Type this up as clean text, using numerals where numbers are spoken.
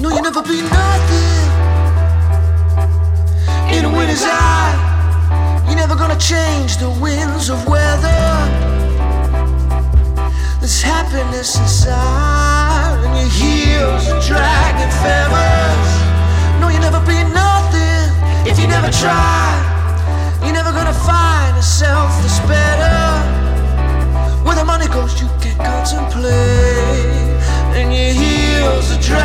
No, you'll never be nothing in a winter's eye. You're never gonna change the winds of weather. There's happiness inside, and your heels are dragging feathers. No, you'll never be nothing if you never try. You're never gonna find yourself that's better. Where the money goes, you can contemplate, and your heels are dragging.